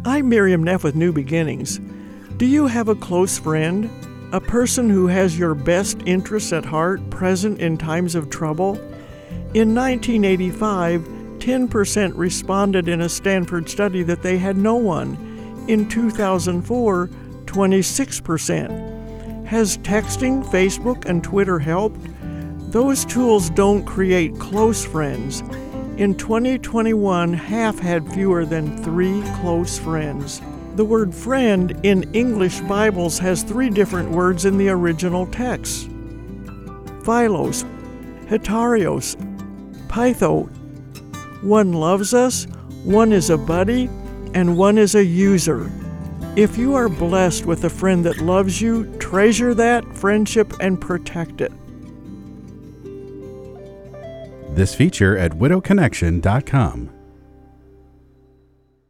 I'm Miriam Neff with New Beginnings. Do you have a close friend? A person who has your best interests at heart, present in times of trouble? In 1985, 10% responded in a Stanford study that they had no one. In 2004, 26%. Has texting, Facebook, and Twitter helped? Those tools don't create close friends. In 2021, half had fewer than 3 close friends. The word friend in English Bibles has 3 different words in the original text: philos, hetarios, pytho. One loves us, one is a buddy, and one is a user. If you are blessed with a friend that loves you, treasure that friendship and protect it. This feature at widowconnection.com.